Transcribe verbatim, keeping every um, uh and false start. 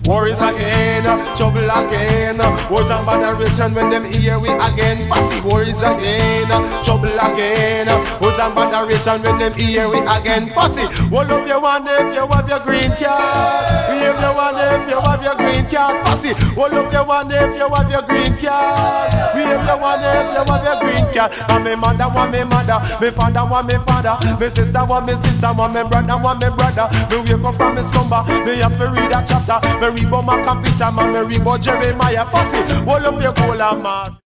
Worries again, trouble again. Wars and botheration when them hear we again. Posse worries again, trouble again. Wars and botheration when them hear we again. Posse, all of you want if you have your green card. If you want if you have your green card. Posse, all of you want if you have your green card. If you want if you have your green card. And me mother want me mother, me father want me father, me sister want me sister, want me brother want me brother. Me wake up from me slumber, me have to read a chapter. Me read about my computer, man, me read about Jeremiah. Posse, all of you cool and mass.